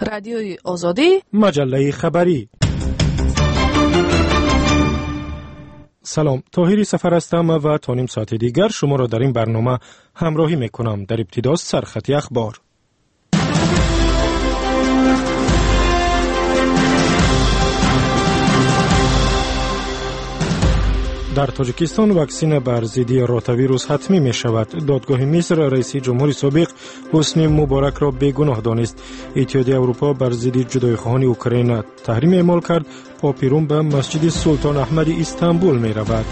رادیوی آزادی، مجله خبری. سلام، طاهری سفر هستم و تا نیم ساعت دیگر شما را در این برنامه همراهی میکنم. در ابتدا سرخط اخبار. در تاجیکستان واکسن بر ضد روتاویروس حتمی می شود. دادگاه مصر رئیس جمهور سابق حسنی مبارک را بیگناه دانست. اتحادیه اروپا بر ضد جدایی‌خواهان اوکراین تحریم اعمال کرد. پاپ روم به مسجد سلطان احمد استانبول می رود.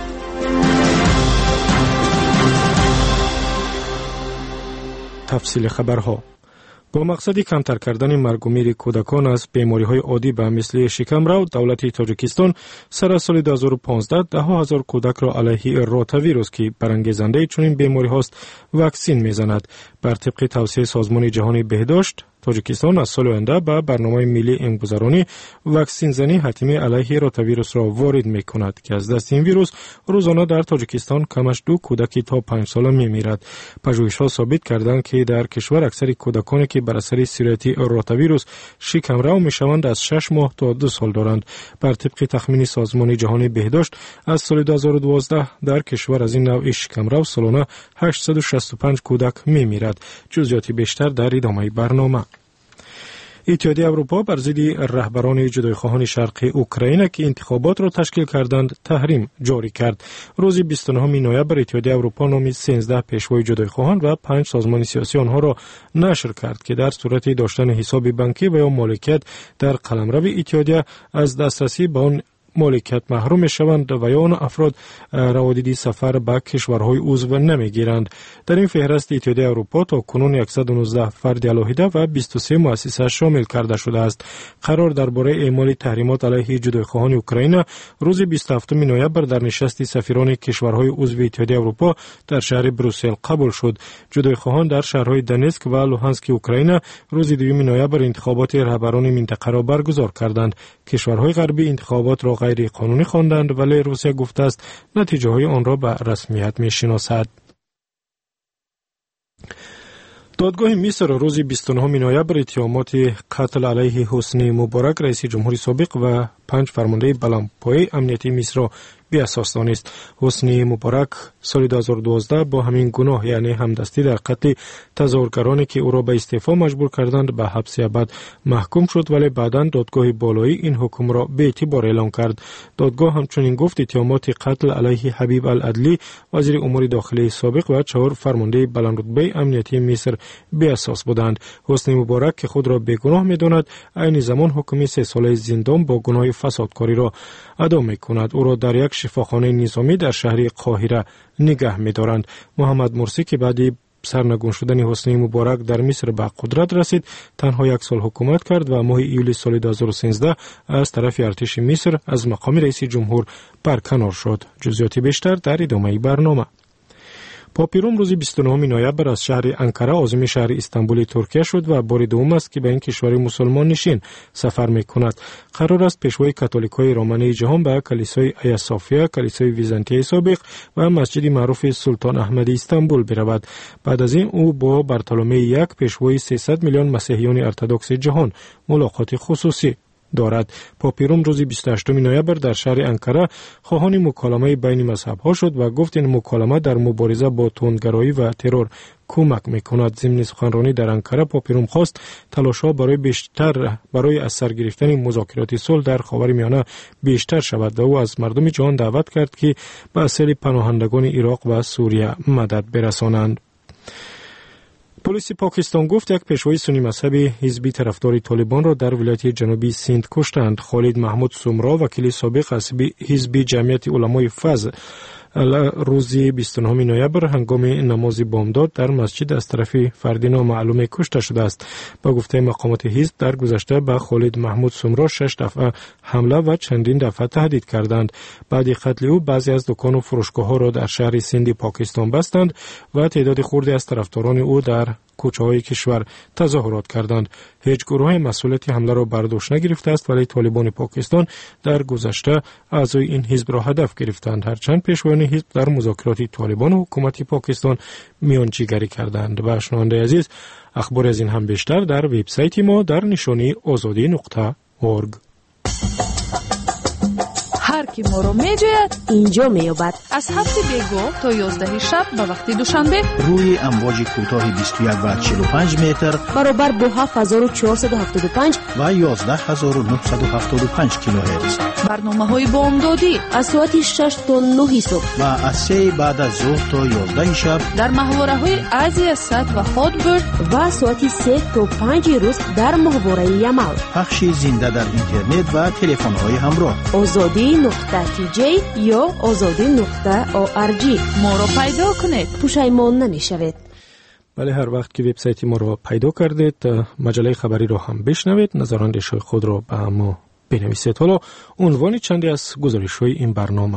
تفصیل خبرها. با مقصد کمتر کردن مرگ و میر کودکان از بیماری‌های عادی به مثل شکمرو، دولت تاجیکستان سر از سال 2015 10,000 کودک را علیه روتاویروس که برانگیزنده چنین بیماری هاست واکسن می‌زند. بر طبق توصیه سازمان جهانی بهداشت، تاجیکستان از سال آینده به برنامه ملی امگذرانی واکسن زنی حتمی علیه روتاویروس را وارد می‌کند که از دست این ویروس روزانه در تاجیکستان کمش 2 کودک تا 5 ساله می‌میرد. پژوهش‌ها ثابت کردند که در کشور اکثر کودکانی که بر اثر سیریت روتاویروس شکمرو می‌شوند از 6 ماه تا 2 سال دارند. بر طبق تخمین سازمان جهانی بهداشت، از سال 2012 در کشور از این نوع شکمرو سالانه 865 کودک می‌میرد. جزئیات بیشتر در ادامه برنامه. اتحادیه اروپا بر ضد رهبران جدایی‌خواهان شرقی اوکراین که انتخابات را تشکیل کردند تحریم جاری کرد. روز 29 نوامبر اتحادیه اروپا نام 13 پیشوای جدایی‌خواهان و 5 سازمان سیاسی آنها را نشر کرد که در صورت داشتن حساب بانکی و یا مالکیت در قلمرو اتحادیه از دسترسی به آن مالکیت محروم می‌شوند و یا آن افراد روادید سفر به کشورهای عضو نمی‌گیرند. در این فهرست اتحادیه اروپا تا کنون 119 فرد علیحده و 23 مؤسسه شامل کرده شده است. قرار درباره اعمال تحریمات علیه جدایی‌خواهان اوکراین روز 27 نوامبر در نشست سفیران کشورهای عضو اتحادیه اروپا در شهر بروسل قبول شد. جدایی‌خواهان در شهرهای دونتسک و لوهانسک اوکراین روز 2 نوامبر انتخابات رهبران منطقه را برگزار کردند. کشورهای غربی انتخابات را غیر قانونی خواندند، ولی روسیه گفته است نتیجه های آن را به رسمیت می شناسد. دادگاه مصر روز 29 نوامبر اتهامات قتل علیه حسنی مبارک رئیس جمهور سابق و 5 فرمانده بلندپایه امنیتی مصر را بی اساس دانست. حسنی مبارک سال 2012 با همین گناه یعنی همدستی در قتل تظاهرگرانی که او را به استعفا مجبور کردند به حبس ابد محکوم شد، ولی بعداً دادگاه بالایی این حکم را به اعتبار اعلام کرد. دادگاه همچنین گفت اتهامات قتل علیه حبیب العدلی وزیر امور داخلی سابق و 4 فرمانده بلندرتبه امنیتی مصر بی اساس بودند. حسنی مبارک که خود را بیگناه می‌داند، عین زمان حکم 3 ساله زندان با گناه فسادکاری را ادا می‌کند. او را در یک شفاخانه نظامی در شهر قاهره نگه می‌دارند. محمد مرسی که بعد سرنگون شدن حسنی مبارک در مصر به قدرت رسید، تنها 1 سال حکومت کرد و ماه ایول سال 2013 از طرف ارتش مصر از مقام رئیس جمهور برکنار شد. جزئیات بیشتر در ادامه برنامه. پاپ روم روز 29 نوامبر از شهر انکره عازم شهر استانبول ترکیه شد و بار دوم است که به این کشور مسلمان نشین سفر می‌کند. قرار است پیشوای کاتولیک‌های رومانی جهان به کلیسای آیا صوفیا، کلیسای ویزانتی سابق و مسجد معروف سلطان احمد استانبول برود. بعد از این او با بارتولمه یک پیشوای 300 میلیون مسیحیان ارتدوکس جهان ملاقات خصوصی دارد. پاپ روم روز 28 نوامبر در شهر انکره خواهان مکالمه بین مذهب‌ها شد و گفت این مکالمه در مبارزه با تندگرایی و ترور کمک می‌کند. ضمن سخنرانی در انکره پاپ روم خواست تلاش‌ها برای از سر گرفتن مذاکرات صلح در خاورمیانه بیشتر شود و او از مردم جهان دعوت کرد که به اصل پناهندگان عراق و سوریه مدد برسانند. پلیس پاکستان گفت یک پیشوای سنی مذهبی حزبی طرفدار طالبان را در ولایت جنوبی سیند کشتند. خالد محمود سومرا وکیل سابق حزب جمعیت علمای فضل روز 29 نوامبر هنگام نماز بامداد در مسجد از طرف فردی نامعلوم کشته شده است. با گفته مقامات حزب در گذشته به خالد محمود سومرا 6 دفعه حمله و چندین دفعه تهدید کردند. بعد قتل او بعضی از دکان و فروشگاه‌ها را در شهر سیند پاکستان بستند و تعداد خردی از طرفداران او در کوچه‌های کشور تظاهرات کردند. هیچ گروه مسئولیت حمله را بر دوش نگرفته است، ولی طالبان پاکستان در گذشته اعضای این حزب را هدف گرفتند. هرچند پیشوایان رهبران حزب در مذاکرات طالبان و حکومت پاکستان میانجیگری کردند. و شنونده عزیز، اخبار از این هم بیشتر در وبسایت ما در نشانی azadi.org. هر کی ما رو میجوید اینجا میابد. از 7 بیگاه تا 11 شب به وقت دوشنبه روی امواج کوتاه 21 و 45 متر برابر با 7475 و 11975 کیلوهرتز. برنامه‌های بامدادی از ساعت 6 تا 9 صبح و از 3 بعد از ظهر تا 11 شب در محوره‌های ازیا سد و هادبرد و ساعت 3 تا 5 روز در محوره یمال. پخش زنده در اینترنت و تلفن‌های همراه. azadi.tj یا azadi.org. ما رو پیدا کنید، پشیمان نمیشوید. بله، هر وقت که وبسایت ما رو پیدا کردید مجله خبری رو هم بشنوید، نظراندیش خود رو به ما بنویسید. حالا عنوان چندی از گزارش‌های این برنامه.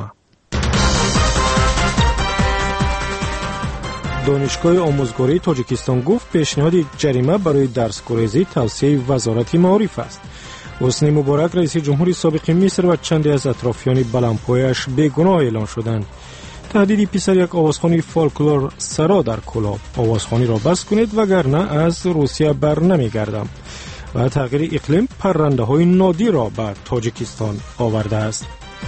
دانشگاه آموزگاری تاجیکستان گفت پیشنهاد جریمه برای درس‌گریزی توصیه وزارت معارف است. حسنی مبارک رئیس جمهوری سابق مصر و چندی از اطرافیان بلندپایه‌اش بیگناه اعلام شدند. تهدید پسر یک آوازخوانی فولکلور سرا در کلاب، آوازخوانی را بس کنید وگرنه از روسیه بر نمیگردم. و تغییر اقلیم پرنده های نادر را به تاجیکستان آورده است.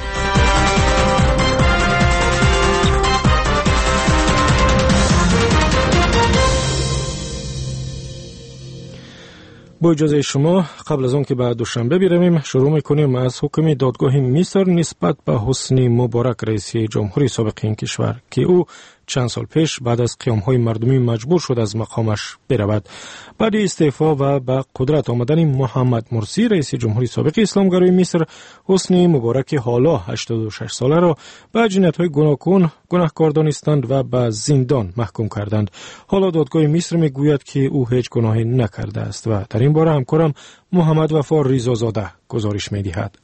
با اجازه شما قبل از آن که به دوشنبه برویم شروع میکنیم از حکم دادگاه مصر نسبت به حسنی مبارک رئیس جمهوری سابق این کشور که او چند سال پیش بعد از قیام‌های مردمی مجبور شد از مقامش برود. بعد استعفا و به قدرت آمدن محمد مرسی رئیس جمهوری سابق اسلامگرای مصر، حسنی مبارک حالا 86 ساله را به جنایت‌های گناهکار دانستند و به زندان محکوم کردند. حالا دادگاه مصر میگوید که او هیچ گناهی نکرده است و در این باره همکارم محمد وفا ریزازاده گزارش می‌دهد.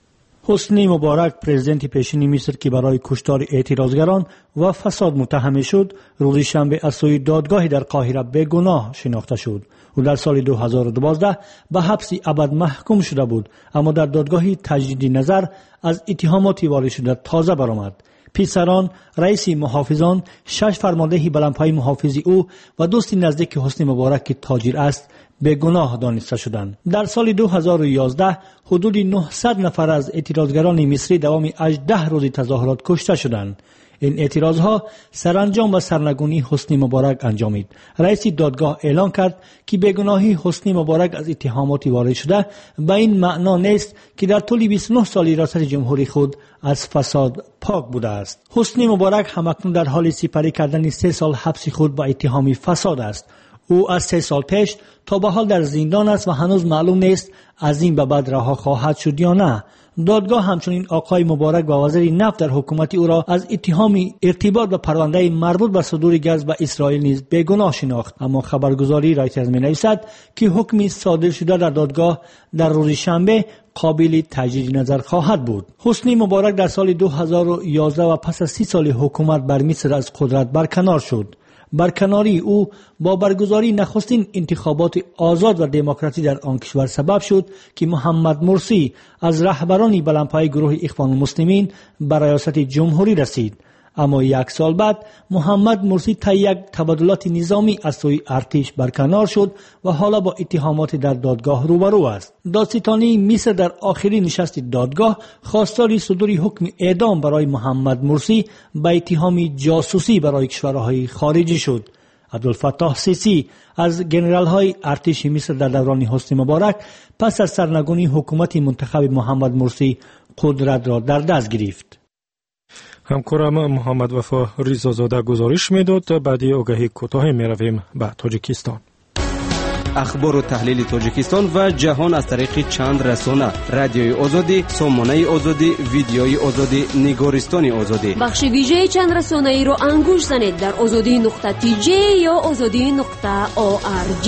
حسنی مبارک پرزیدنت پیشین مصر که برای کشتار اعتراضگران و فساد متهم شد، روز شنبه از سوی دادگاهی در قاهره بیگناه شناخته شد. او در سال 2012 به حبس ابد محکوم شده بود، اما در دادگاهی تجدید نظر از اتهاماتی وارد شده تازه برآمد. پسران، رئیس محافظان، 6 فرمانده بلندپای محافظی او و دوستی نزدیک حسنی مبارک که تاجر است بیگناه دانسته شدند. در سال 2011 حدود 900 نفر از اعتراضگران مصری دوام 18 روز تظاهرات کشته شدند. این اعتراضها سرانجام و سرنگونی حسنی مبارک انجامید. رئیس دادگاه اعلان کرد که بیگناهی حسنی مبارک از اتهاماتی وارد شده به این معنا نیست که در طول 29 سال ریاست جمهوری خود از فساد پاک بوده است. حسنی مبارک همکنون در حال سپری کردن 3 سال حبس خود با اتهام فساد است. او از 3 سال پیش تا به حال در زندان است و هنوز معلوم نیست از این به بعد رها خواهد شد یا نه. دادگاه همچنین آقای مبارک و وزیر نفت در حکومت او را از اتهام ارتباط به پرونده مربوط به صدور گاز به اسرائیل نیز بیگناه شناخت. اما خبرگزاری رایترز می‌نویسد که حکمی صادر شده در دادگاه در روز شنبه قابل تجدید نظر خواهد بود. حسنی مبارک در سال 2011 و پس از 30 سال حکومت بر مصر از قدرت برکنار شد. برکناری او با برگزاری نخستین انتخابات آزاد و دموکراتی در آن کشور سبب شد که محمد مرسی از رهبران بلندپای گروه اخوان المسلمین بر ریاست جمهوری رسید. اما 1 سال بعد محمد مرسی طی یک تبادلات نظامی از سوی ارتش برکنار شد و حالا با اتهامات در دادگاه روبرو است. دادستانی مصر در آخرین نشست دادگاه خواستار صدور حکم اعدام برای محمد مرسی به اتهام جاسوسی برای کشورهای خارجی شد. عبدالفتاح سیسی از جنرال‌های ارتش مصر در دوران حسنی مبارک پس از سرنگونی حکومت منتخب محمد مرسی قدرت را در دست گرفت. همکارم محمد وفا ریزازاده گزارش میداد. بعدی آگهی کوتاه میرویم به تاجیکستان. اخبار و تحلیل تاجیکستان و جهان از طریق چند رسانه: رادیوی آزادی، سامانه آزادی، ویدیوی آزادی، نگارستان آزادی. بخش ویژه چند رسانه ای را انگوش زنید در azadi.tj یا azadi.org.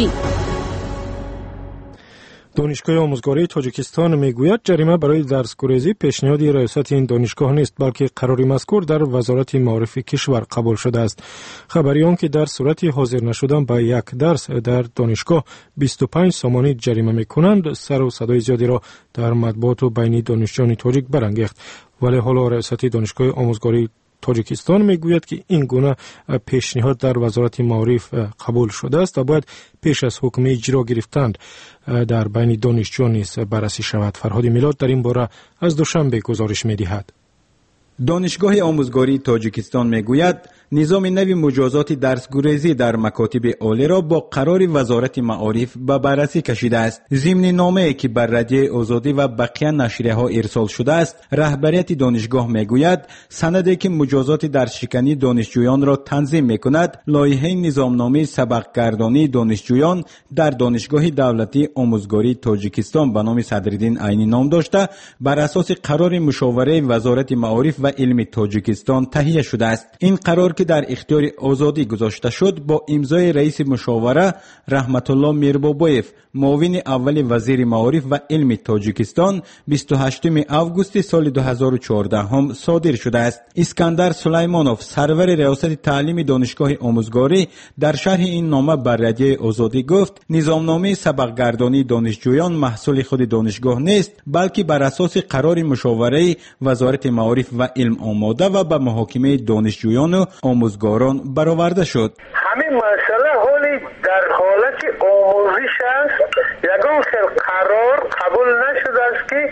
دانشگاه آموزگاری تاجیکستان میگوید جریمه برای درس‌گریزی پیشنهاد ریاست این دانشگاه نیست، بلکه قراری مذکور در وزارت معارف کشور قبول شده است. خبریان که در صورت حاضر نشدن به یک درس در دانشگاه 25 سامانی جریمه میکنند، سر و صدای زیادی را در مطبوعات و بین دانشجویان تاجیک برانگیخت. ولی حالا ریاست دانشگاه آموزگاری تاجیکستان میگوید که این گونه پیشنهاد در وزارت معارف قبول شده است و باید پیش از حکم اجرا گرفتند در بین دانشجویان نیز بررسی شود. فرهاد میلاد در این باره از دوشنبه گزارش می‌دهد. دانشگاه آموزگاری تاجیکستان میگوید نظام نوی مجازات درسگریزی در مکاتب عالی را با قرار وزارت معارف به بررسی کشیده است. ضمن نامه‌ای که بر رادیوی آزادی و بقیه نشریه‌ها ارسال شده است، رهبریت دانشگاه میگوید سندی که مجازات درسشکنی دانشجویان را تنظیم میکند، لایحه نظامنامه سبقگردانی دانشجویان در دانشگاه دولتی آموزگاری تاجیکستان به نام صدرالدین عینی نام داشته، بر اساس قرار مشاوره وزارت معارف و علم تاجیکستان تهیه شده است. این قرار که در اختیار آزادی گذاشته شد با امضای رئیس مشاوره رحمت الله میربابویف، معاون اول وزیر معارف و علم تاجیکستان 28 آگوست سال 2014 هم صادر شده است. اسکندر سلیمانوف، سرور ریاست تعلیم دانشگاه آموزگاری، در شرح این نامه بر رادیوی آزادی گفت نظامنامه سبقگردانی دانشجویان محصول خود دانشگاه نیست، بلکه بر اساس قرار مشاوره وزارت معارف و علم آماده و به محاکمه دانشجویان و آموزگاران برآورده شد. همین مسئله حالی در حالت آموزش است. یگان خیلی قرار قبول نشده است که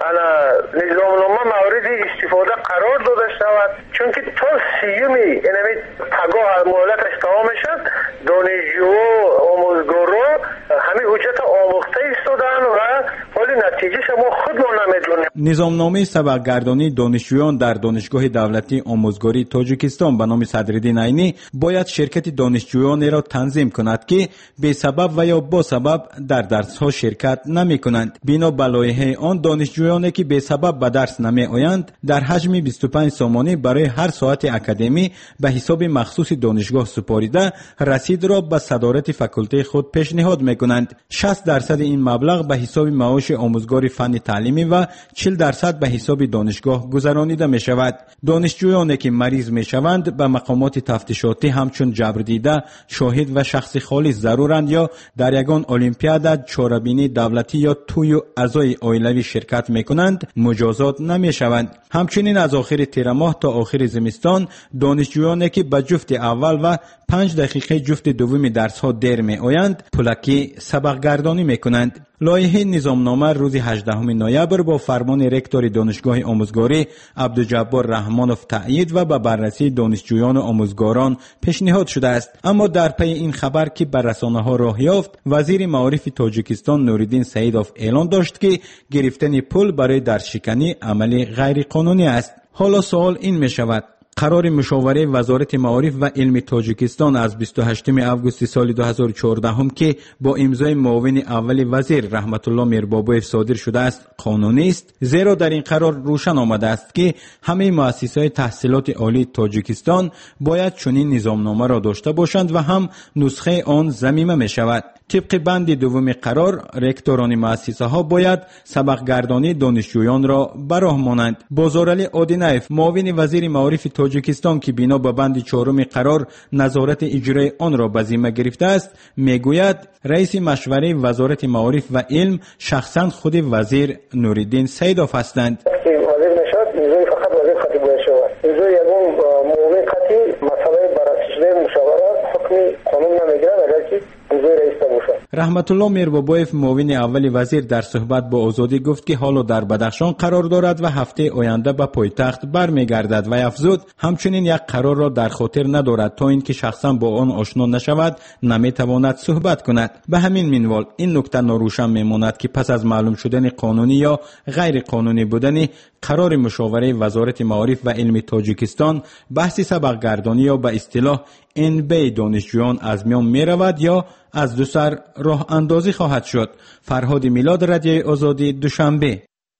نظامنامه مورد استفاده قرار داده شود، چون که تا 30 پگاه مهلتش تمام شد دانشجو و آموزگارا همین حجت آموخته ایستادن و حالی نتیجهش ما خود ما نمیدونیم. نظامنامه سبقگردانی دانشجویان در دانشگاه دولتی آموزگاری تاجیکستان به نام صدرالدین عینی باید شرکت دانشجویان را تنظیم کند که به سبب و یا با سبب در درس‌ها شرکت نمی‌کنند. بنا به لایحه آن دانشجویانی که به سبب به درس نمی‌آیند در حجم 25 سامانه برای هر ساعت اکادمی به حساب مخصوص دانشگاه سپاریده رسید را به صدارت فاکولته خود پیشنهاد می‌کنند. 60% این مبلغ به حساب معاش آموزگار فنی تعلیمی و 40% به حساب دانشگاه گذرانیده می‌شود. دانشجویانی که مریض می‌شوند به مقامات تفتیشاتی همچون جبردیده، شاهد و شخص خالص ضرورند یا در یگان المپیاد، چهاربینی دولتی یا توی اعضای عائلوی شرکت می‌کنند مجازات نمی‌شوند. همچنین از آخر تیر ماه تا آخر زمستان دانشجویانی که به جفت اول و 5 دقیقه جفت دوم درس‌ها دیر می‌آیند پولکی سبقگردانی می‌کنند. لایحه نظامنامه روز 18 نوامبر با فرمان رکتور دانشگاه آموزگاری عبدالجبار رحمانوف تایید و به بررسی دانشجویان و آموزگاران پیشنهاد شده است. اما در پی این خبر که بر رسانه‌ها راه یافت، وزیر معارف تاجیکستان نوریدین سعیدوف اعلان داشت که گرفتن پول برای درسشکنی عمل غیر قانونی است. حالا سوال این می شود: قرار مشاوره وزارت معارف و علم تاجیکستان از 28 آگوست سال 2014 هم که با امضای معاون اول وزیر رحمت الله میربابویف صادر شده است قانونی است؟ زیرا در این قرار روشن آمده است که همه مؤسسات تحصیلات عالی تاجیکستان باید چنین نظامنامه را داشته باشند و هم نسخه آن ضمیمه می شود. طبق بند دوم قرار، رکتوران مؤسسه ها باید سبقگردانی دانشجویان را به راه مانند. بازارعلی آدینایف، معاون وزیر معارف تاجیکستان که بنا به بند 4 قرار نظارت اجرای آن را به ذمه گرفته است، میگوید رئیس مشوره وزارت معارف و علم شخصا خود وزیر نوریدین سعیدوف هستند. وزیر نشد نیروی فقط وزیر خطیب باید شود. نیروی یکم معاون خطیب مسئله بررسی شده مشاوره حکم قانون نمیگیرد اگر که رحمت الله میربابویف معاون اول وزیر در صحبت با آزادی گفت که حالا در بدخشان قرار دارد و هفته آینده به پایتخت برمیگردد و افزود همچنین یک قرار را در خاطر ندارد تا اینکه شخصا با آن آشنا نشود نمیتواند صحبت کند. به همین منوال این نکته ناروشن میماند که پس از معلوم شدن قانونی یا غیر قانونی بودن قرار مشاوره وزارت معارف و علم تاجیکستان، بحث سبقگردانی یا به اصطلاح NB دانشجویان از میان می رود یا از دو سر راه اندازی خواهد شد. فرهاد میلاد، رادیوی آزادی، دوشنبه.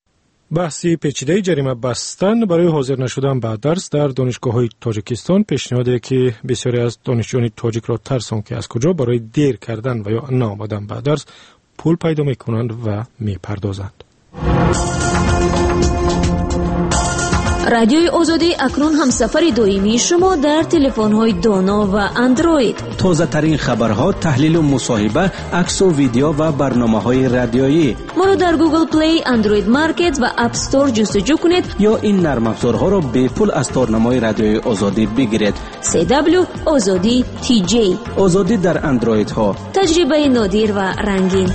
بحثی پیچیده جریمه بستن برای حاضر نشدن به درس در دانشگاه‌های تاجیکستان پیشنهادی که بسیاری از دانشجویان تاجیک را ترسان که از کجا برای دیر کردن و یا نآمدن به درس پول پیدا می‌کنند و می‌پردازند. رادیوی آزادی اکنون هم سفر دائمی شما در تلفن‌های دانا و اندروید. تازه ترین خبرها، تحلیل و مصاحبه، عکس و ویدیو و برنامه‌های رادیویی. ما رو در گوگل پلی، اندروید مارکت و اپ استور جستجو کنید یا این نرم افزارها را به پول از تارنمای رادیوی آزادی بگیرید. CW آزادی TJ. آزادی در اندروید ها. تجربه نادر و رنگین.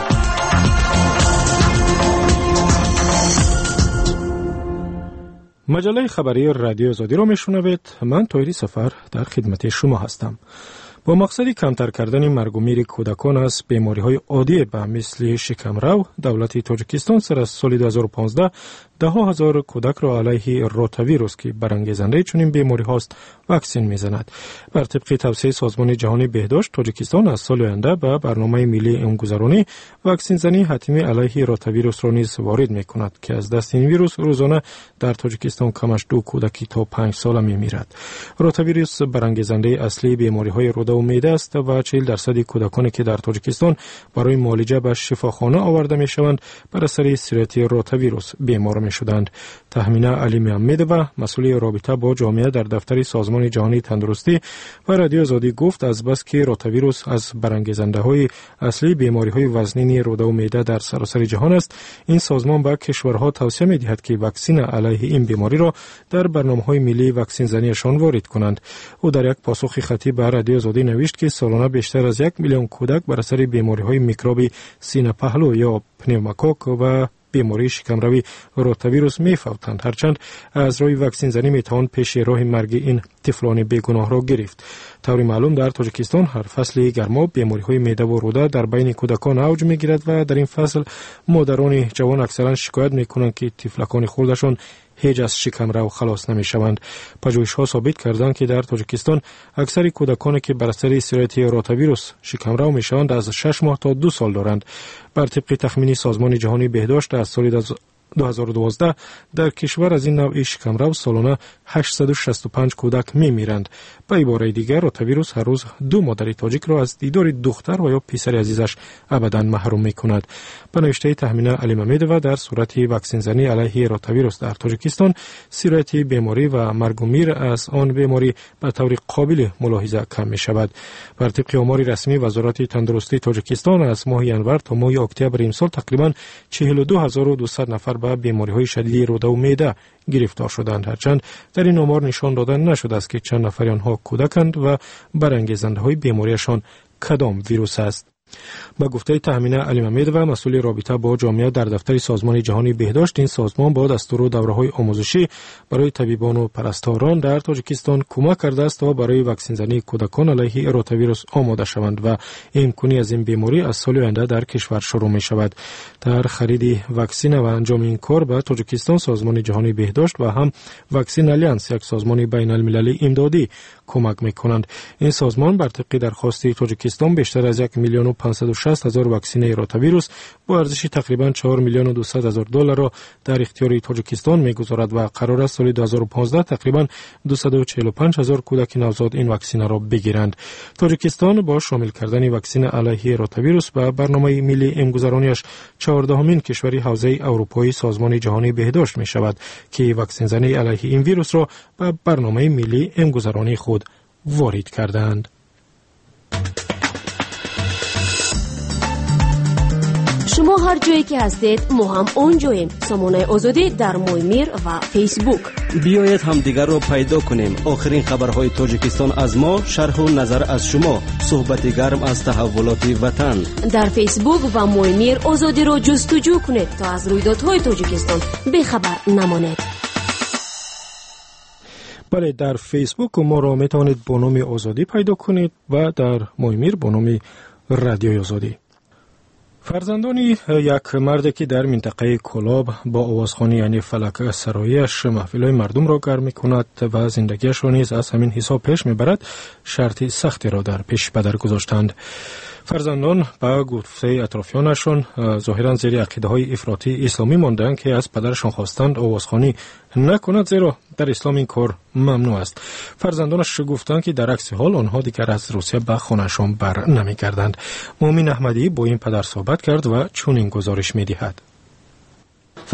مجله خبری رادیو آزادی را میشنوید. من طاهری سفر در خدمت شما هستم. با مقصد کمتر کردن مرگ و میر کودکان از بیماری‌های عادی به مثل شکمرو، دولت تاجیکستان سر از سال 2015 10,000 کودک را علیه روتاویروس که برانگیزنده چنین بیماری هاست واکسن میزند. بر طبق توصیه سازمان جهانی بهداشت، تاجیکستان از سال آینده به برنامه ملی امگذرانی واکسن زنی حتمی علیه روتاویروس را نیز وارد میکند که از دست این ویروس روزانه در تاجیکستان کمش 2 کودکی تا 5 ساله میمیرد. روتاویروس برانگیزنده اصلی بیماری‌های روده و معده است و 40% کودکانی که در تاجیکستان برای معالجه به شفاخانه آورده میشوند بر اثر سیرت روتاویروس بیمار میشدند. تهمینه علی محمدova، مسئول رابطه با جامعه در دفتر سازمان جهانی تندرستی و رادیو آزادی گفت از بس که روتاویروس از برانگیزنده‌های اصلی بیماری‌های وزنین روده و معده در سراسر جهان است، این سازمان به کشورها توصیه می‌دهد که واکسن علیه این بیماری را در برنامه‌های ملی واکسن زنیشان وارد کنند. او در یک پاسخ خطی به رادیو آزادی نوشت که سالانه بیشتر از 1 میلیون کودک بر اثر بیماری‌های میکروبی سینه پهلو یا پنوموکوک و بیماری شکمروی روتاویروس می‌فوتند. هرچند از روی واکسن زنی میتوان پیش راه مرگ این طفلان بیگناه را گرفت. طور معلوم در تاجیکستان هر فصل گرما بیماری‌های معده و روده در بین کودکان اوج می‌گیرد و در این فصل مادران جوان اکثرا شکایت می‌کنند که طفلکان خودشان هیچ از شکمرو خلاص نمی‌شوند. پژوهش‌ها ثابت کردند که در تاجیکستان اکثر کودکانی که بر اثر سیرت روتاویروس شکمرو می‌شوند از 6 ماه تا 2 سال دارند. بر طبق تخمین سازمان جهانی بهداشت از سال 2012 در کشور از این نوع شکمرو سالانه 865 کودک میمیرند. به عباره دیگر روتاویروس هر روز 2 مادر تاجیک را از دیدار دختر و یا پسر عزیزش ابدا محروم میکند. به نوشته تهمینه علی محمدova، در صورت واکسن زنی علیه روتاویروس در تاجیکستان سیرت بیماری و مرگ و میر از آن بیماری به طور قابل ملاحظه کم می شود. بر طبق آمار رسمی وزارت تندرستی تاجیکستان از ماه ینور تا ماه اکتبر امسال تقریبا 42200 نفر به بیماری‌های شدید روده و معده گرفتار شدند. هرچند در این آمار نشان داده نشده است که چند نفر آنها کودکند و برانگیزنده‌های بیماریشان کدام ویروس است. با گفته تهمینه علی محمدova، مسئول رابطه با جامعه در دفتر سازمان جهانی بهداشت، این سازمان با دستور و دوره‌های آموزشی برای طبیبان و پرستاران در تاجیکستان کمک کرده است تا برای واکسن زنی کودکان علیه روتاویروس آماده شوند و امکانی از این بیماری از سال آینده در کشور شروع می شود. در خرید واکسن و انجام این کار به تاجیکستان سازمان جهانی بهداشت و هم واکسن آلیانس، یک سازمان بین المللی امدادی، کمک می‌کنند. این سازمان بر طبق درخواست تاجیکستان بیشتر از 1,560,000 واکسن روتاویروس با ارزش تقریباً 4,200,000 دلار را در اختیار تاجیکستان می‌گذارد و قرار است سال 2015 تقریباً 245,000 کودک نوزاد این واکسن را بگیرند. تاجیکستان با شامل کردن واکسن علیه روتاویروس به برنامه ملی امگذرانیش 14مین کشوری حوزه اروپایی سازمان جهانی بهداشت می‌شود که واکسن زنی علیه این ویروس را به برنامه ملی امگذرانی خود وارد کردند. شما هر جایی که هستید ما هم اونجاییم. سامانه آزادی در مویمیر و فیسبوک. بیایید هم دیگر رو پیدا کنیم. آخرین خبرهای تاجیکستان از ما، شرح و نظر از شما، صحبت گرم از تحولات وطن. در فیسبوک و مویمیر آزادی رو جستجو کنید تا از رویدادهای تاجیکستان بیخبر نمانید. بله، در فیسبوک ما را میتوانید با نام آزادی پیدا کنید و در مویمیر با نام رادیو آزادی. فرزندان یک مرد که در منطقه کلاب با آوازخوانی یعنی فلک سرایش محفل‌های مردم را گرم می‌کند و زندگیش را نیز از همین حساب پیش می‌برد، شرط سختی را در پیش پدر گذاشتند. فرزندان با گفته اطرافیانشان ظاهراً زیر عقیده‌های افراطی اسلامی ماندند که از پدرشان خواستند آوازخوانی نکند، زیرا در اسلام این کار ممنوع است. فرزندانش گفتند که در عکس حال آنها دیگر از روسیه به خانه‌شان بر نمی‌گردند. مومن احمدی با این پدر صحبت کرد و چنین گزارش می‌دهد.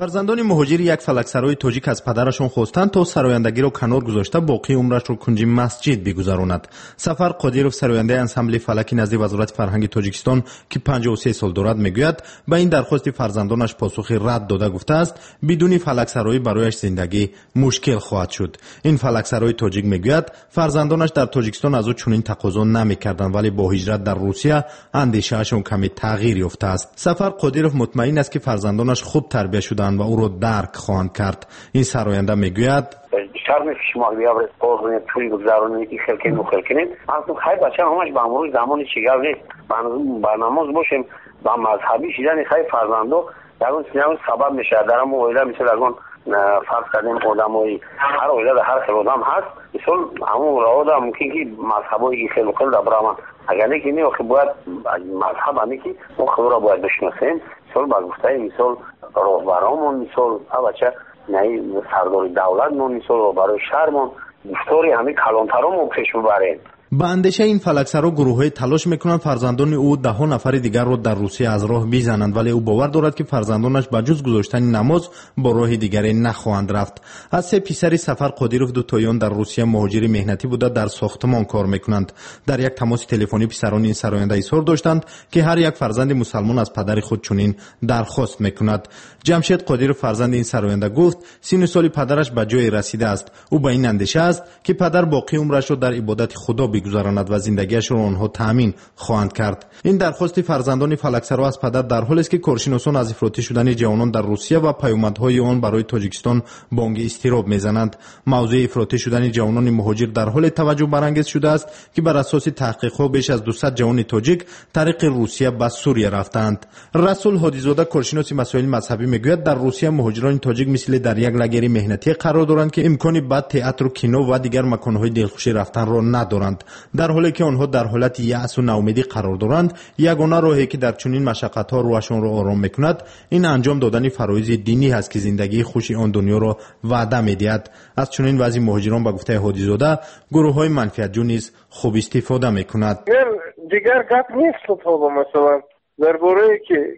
فرزندان مهاجر یک فلکسرای تاجیک از پدرشون خواستند تا سرایندگی را کنار گذاشته باقی عمرش را کنج مسجد بگذراند. سفر قادیروف سراینده انسامبل فلکی نزد وزارت فرهنگ تاجیکستان که 53 سال دارد میگوید به این درخواست فرزندانش پاسخی رد داده گفته است بدون فلکسرای برایش زندگی مشکل خواهد شد. این فلکسرای تاجیک میگوید فرزندانش در تاجیکستان از او چنین تقاضا نمیکردند ولی با هجرت در روسیه اندیشه‌شان کمی تغییر یافته است. سفر قادیروف مطمئن است که فرزندانش خوب تربیت شدند و او را درک خواهند کرد. این سراینده میگوید شرم شما بیاورید قربونید توی گذرونید این خلقه نو خلقه اصلا خیلی بچه همش به امروز زمانی چیگر نیست برناماز باشیم با مذهبی شیدن خیلی فرزندو در اون سبب میشه در همون اویده مثل از اون فرض کردیم آدم های هر اویده در هر خیلی آدم هست مثل همون راه دا ممکن که مذهب های خیلی خیلی در برامن اگر نیکی نی وقتی باید مذهب همی که اون خیلی را باید بشناسیم مثل با گفته مثل راهبرامون مثل بچه نه سردار دولت مون مثل برای شهرمون گفتاری همه کلانترامون پیش ببریم. با اندیشه این فلکسرا گروه‌های تلاش میکنند فرزندان او 10 نفر دیگر را در روسیه از راه بزنند ولی او باور دارد که فرزندانش به جز گذاشتن نماز با راه دیگری نخواهند رفت. از 3 پسر سفر قادیروف دو تایان در روسیه مهاجر مهنتی بوده در ساختمان کار میکنند. در یک تماس تلفنی پسران این سراینده اظهار داشتند که هر یک فرزند مسلمان از پدر خود چنین درخواست میکند. جمشید قادیروف فرزند این سراینده گفت 30 سال پدرش به جای رسیده است. او با این اندیشه است که پدر باقی عمرش را در عبادت خدا گذراند و زندگیش را آنها تامین خواهند کرد. این درخواست فرزندان فلکسرا از پدر در حالی است که کارشناسان از افراطی شدن جوانان در روسیه و پیامدهای آن برای تاجیکستان بانگ اضطراب میزنند. موضوع افراطی شدن جوانان مهاجر در حال توجه برانگیز شده است که بر اساس تحقیقات بیش از 200 جوان تاجیک طریق روسیه به سوریه رفتند. رسول هادیزاده کارشناس مسائل مذهبی میگوید در روسیه مهاجران تاجیک مثل در یک لاگر مهنتی قرار دارند که امکانی به تئاتر و کینو و دیگر مکانهای دلخوشی رفتن را ندارند. در حالی که آنها در حالت یأس و ناامیدی قرار دارند یگانه راهی که در چنین مشقت‌ها روحشان را آرام میکند این انجام دادن فرایض دینی است که زندگی خوشی آن دنیا را وعده میدهد. از چنین وضع مهاجران به گفته هادیزاده گروه‌های منفعت‌جو نیز خوب استفاده میکند. دیگر گپ نیست تو مثلا درباره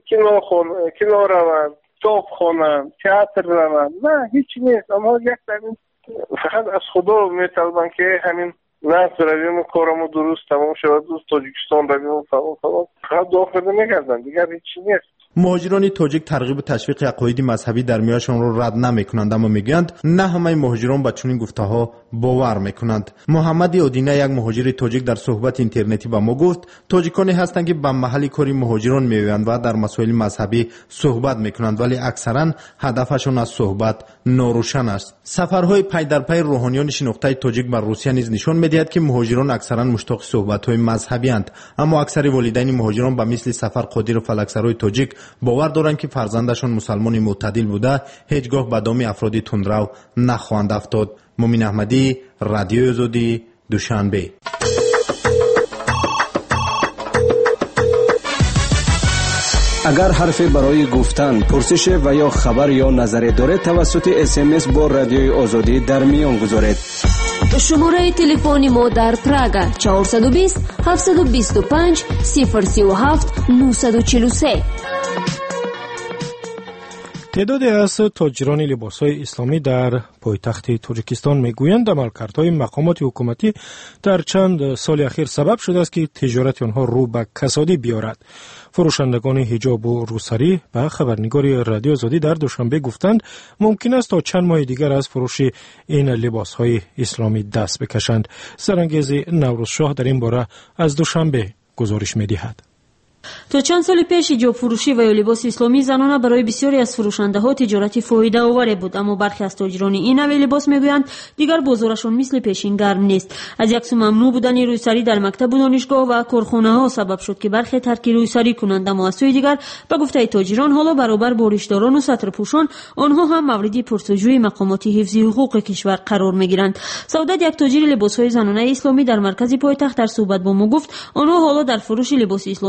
که کینو روند توپ خوانند تئاتر روند نه هیچ نیست اما یک دلیل فقط از خدا میطلبن که همین نه رویم کارمو درست تمام شود دوست تاجیکستان رویم فقط دعا کرده میگردن دیگر هیچی نیست. مهاجران تاجیک ترغیب تشویق عقاید مذهبی در میانشان را رد نمیکنند اما میگویند نه همه مهاجران به چنین گفته‌ها باور میکنند. محمد آدینه یک مهاجر تاجیک در صحبت اینترنتی با ما گفت تاجیکانی هستند که به محل کاری مهاجران میآیند و در مسائل مذهبی صحبت میکنند ولی اکثرا هدفشان از صحبت ناروشن است. سفرهای پی در پی روحانیان شناخته تاجیک بر روسیه نیز نشان میدهد که مهاجران اکثرا مشتاق صحبت‌های مذهبی اند اما اکثر والدین مهاجران به مثل سفر قادر و فلکسرای تاجیک باور دارند که فرزندشان مسلمان معتدل بوده هیچگاه به دام افراد تندرو نخواهند افتاد. مومن احمدی، رادیوی آزادی، دوشنبه. اگر حرفی برای گفتن، پرسش و یا خبر یا نظری دارید توسط SMS با رادیوی آزادی در میان گذارید. شماره تلفن ما در پراگ 420 725 037 943. تعدادی از تاجران لباس‌های اسلامی در پایتخت تاجیکستان میگویند عملکردهای مقامات حکومتی در چند سال اخیر سبب شده است که تجارت آنها رو به کسادی بیارد. فروشندگان حجاب و روسری به خبرنگار رادیو آزادی در دوشنبه گفتند ممکن است تا چند ماه دیگر از فروش این لباس‌های اسلامی دست بکشند. سرانگیز نوروز شاه در این باره از دوشنبه گزارش می‌دهد. تا چند سال پیش حجاب فروشی و یا لباس اسلامی زنانه برای بسیاری از فروشنده‌ها تجارتی فایده آور بود، اما برخی از تاجران این نوع لباس میگویند دیگر بازارشان مثل پیشین گرم نیست. از یک سو ممنوع بودن روسری در مکتب و دانشگاه و کارخانه‌ها سبب شد که برخی ترک روسری کنند، اما از سوی دیگر به گفته تاجران حالا برابر با ریشداران و سطرپوشان آنها هم مورد پرسجوی مقامات حفظی حقوق کشور قرار میگیرند. سعادت، یک تاجر لباس‌های زنانه اسلامی در مرکز پایتخت، در صحبت با ما گفت آنها حالا در فروش لباس اسلامی چند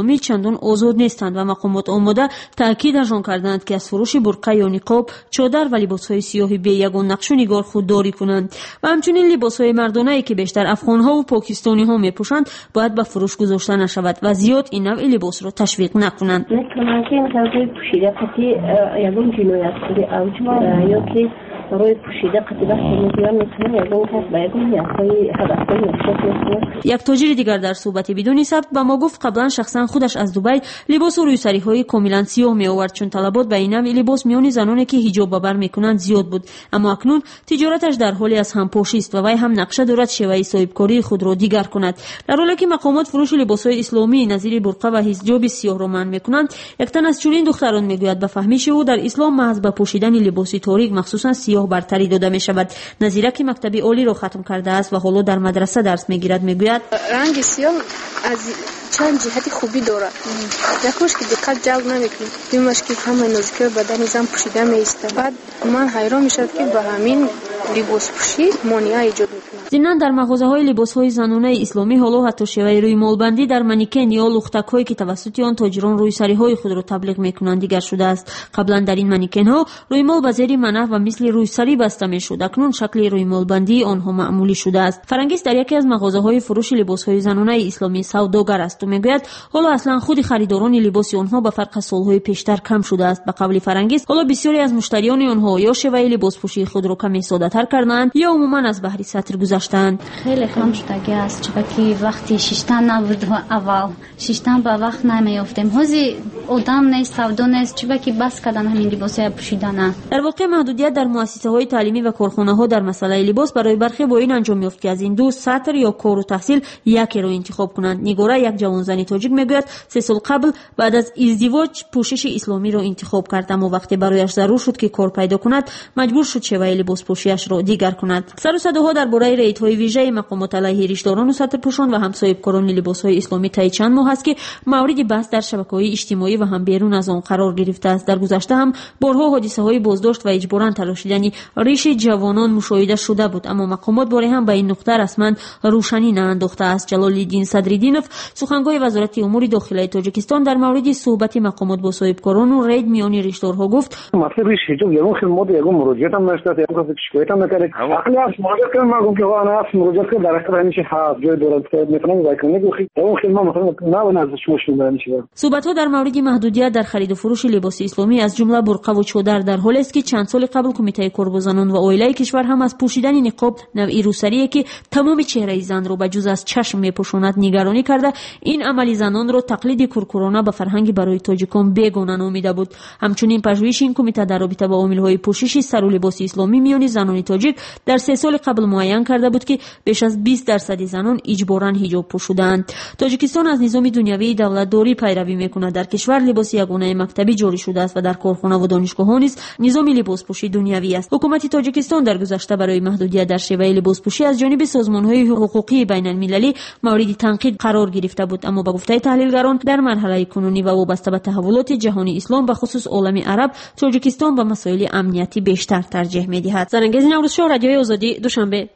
چندان آزاد نیستند و مقامات آماده تاکیدشان کردند که از فروش برقع یا نقاب، چادر و لباسهای سیاه بی یگان نقش و نگار خودداری کنند و همچنین لباسهای مردانه‌ای که بیشتر افغان‌ها و پاکستانی‌ها می‌پوشند باید به فروش گذاشته نشود و زیاد این نوع لباس را تشویق نکنند. مثلا که این طرز پوشیده قطعی یگان جنایتکاری اوج یا که برای پوشیده قطعی وقتی می‌گویم می‌تونه یگان کس به یگان نیازهای هدفهای مخصوص می‌کنه. یک تاجر دیگر در صحبت بدون ثبت به ما گفت قبلا شخصا خودش از دبی لباس و روسری‌های کاملا سیاه می‌آورد چون طلبات به این نوع لباس میان زنانی که حجاب بر می‌کنند زیاد بود، اما اکنون تجارتش در حالی از همپاشی است و وی هم نقشه دارد شیوه صاحبکاری خود را دیگر کند. در حالی که مقامات فروش لباس‌های اسلامی نظیر برقع و حجاب سیاه را منع می‌کنند، یک تن از چنین دختران می‌گوید به فهمیش او در اسلام محض به پوشیدن لباس تاریک مخصوصا سیاه برتری داده می‌شود. نظیره که مکتب عالی را ختم کرده است و حالا در مدرسه درس می‌گیرد می‌گوید رنگ سیاه از چند جهتی خوبی دارد. یکوش که دقت جلب نمی‌کنه، دومش که همه نزدیکی بدن زن پوشیده می‌ایستد. بعد من حیران می‌شدم که به همین لباس پوشی مانع ایجاد می‌کند. ضمن در مغازه‌های لباس‌های زنانه اسلامی حالا حتی شیوه روی مالبندی در منیکن یا لختک‌هایی که توسط آن تاجران روی سری‌های خود را تبلیغ می‌کنند دیگر شده است. قبلا در این منیکن‌ها روی مال به زیر منح و مثل روی سری بسته می‌شد، اکنون شکل روی مالبندی آنها معمولی شده است. فرنگیس در یکی از مغازه‌های فروش لباس‌های زنانه اسلامی سوداگر است و می‌گوید حالا اصلا خود خریداران لباس آنها به فرق از سال‌های پیشتر کم شده است. به قول فرنگیس حالا بسیاری از مشتریان آنها یا شیوه لباس‌پوشی خود را کمی ساده‌تر کردند یا عموماً از بحر سطر گذشتند. خیلی کم شدگی است چون که وقتی شیشتن نبود اول شیشتن به وقت نمیافتیم هزی آدم نیست سودا نیست چون که بس کردن همین لباسای پوشیدن. در واقع محدودیت در مؤسسه‌های تعلیمی و کارخانه‌ها در مسئله لباس برای برخی با این انجام می‌یافت که از این دو سطر یا کار و تحصیل یکی را انتخاب کنند. نگاره یک جوان زنی تاجیک میگوید 3 سال قبل بعد از ازدواج پوشش اسلامی را انتخاب کرد، اما وقتی برایش ضرور شد که کار پیدا کند مجبور شد شیوه لباس پوشیش را دیگر کند. سر و صداها درباره ریت‌های ویژه مقامات علیه ریشداران و سطرپوشان و همسایه‌کاران لباس‌های اسلامی طی چند ماه است که مورد بحث در شبکه‌های اجتماعی و هم بیرون از آن قرار گرفته است. در گذشته هم بارها حادثه‌های بازداشت و اجباراً تراشیدن ریش جوانان مشاهده شده بود، اما مقامات باره هم به این نقطه رسما روشنی نانداخته است. جلال‌الدین صدرالدینov سخنگوی وزارت امور داخلی تاجیکستان در مورد صحبت مقامات با صاحبکاران و رید میان ریشدارها گفت مطلب ریش حجاب یگان خدمات یگان مراجعت هم نشده، یگان کسی شکایت هم نکرده. عقلی است مراجعت کنم مگم که آن است مراجعت کنم در اختر همیشه هست جای دولت میتونم وایکنه گوخی یگان خدمات مثلا نه از شما شما نمیشه. صحبت‌ها در مورد محدودیت در خرید و فروش لباس اسلامی از جمله برقع و چادر در حالی است که چند سال قبل کمیته کارگزاران و عائله کشور هم از پوشیدن نقاب نوعی روسریه که تمام چهره زن را به جز از چشم میپوشاند نگرانی کرده. این عمل زنان را تقلید کورکورانه به فرهنگ برای تاجیکان بیگانه نامیده بود. همچنین پژوهش این کمیته در رابطه با عامل‌های پوشش سر و لباس اسلامی میان زنان تاجیک در 3 سال قبل معین کرده بود که بیش از 20% زنان اجباراً حجاب پوشیدند. تاجیکستان از نظام دنیوی دولتداری پیروی میکند. در کشور لباس یگانه مکتبی جاری شده است و در کارخانه و دانشگاه‌ها نیز نظام لباسپوشی دنیوی است. حکومت تاجیکستان در گذشته برای محدودیت در شیوه لباسپوشی از جانب سازمان‌های حقوقی بین‌المللی مورد تنقید قرار گرفته بود، اما با گفته تحلیلگران در مرحله کنونی و وابسته به تحولات جهانی اسلام به خصوص عالم عرب تاجیکستان به مسائل امنیتی بیشتر ترجیح می‌دهد. زرنگز نوروزشاه رادیوی آزادی دوشنبه.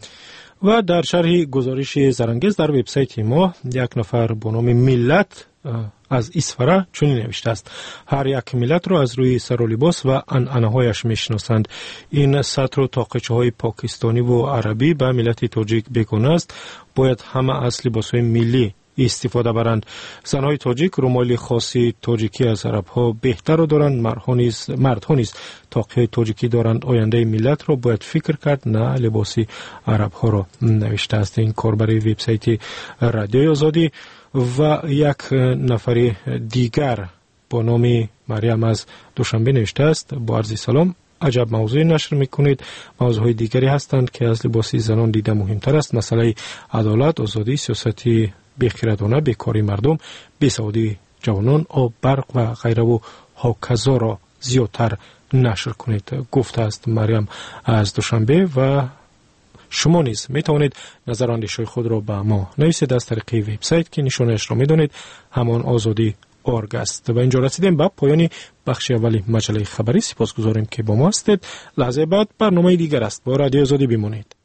و در شرح گزارش زرنگز در وبسایت ما یک نفر با نام ملت از اسفره چنین نوشته است: هر یک ملت را از روی سر و لباس و عنعنه‌هایش میشناسند. این سطر و تاقچه‌های پاکستانی و عربی به ملت تاجیک بیگانه است. باید همه از لباس‌های ملی استفاده برند. زنهای تاجیک رومال خاصی تاجیکی از عرب‌ها بهتر را دارند. مردها نیز تاقی تاجیکی دارند. آینده ملت را باید فکر کرد، نه لباسی عرب‌ها را. نوشته است این کار برای وبسایت رادیوی آزادی. و یک نفر دیگر با نام مریم از دوشنبه نوشته است: با عرض سلام، عجب موضوعی نشر میکنید. موضوعهای دیگری هستند که از لباسی زنان دیده مهمتر است. مسئله عدالت، آزادی، سیاستی بیخیرانه، بیکاری مردم، بیسوادی جوانان، آب، برق و غیره و هاکذا را زیادتر نشر کنید، گفته است مریم از دوشنبه. و شما نیز می توانید نظر اندیشه خود را به ما نویسید از طریق وبسایت که نشانش را می دانید، همان آزادی ارگ است. و اینجا رسیدیم به پایان بخش اولی مجله خبری. سپاسگزاریم که با ما هستید. لحظه بعد برنامه دیگر است. با رادیو آزادی بمانید.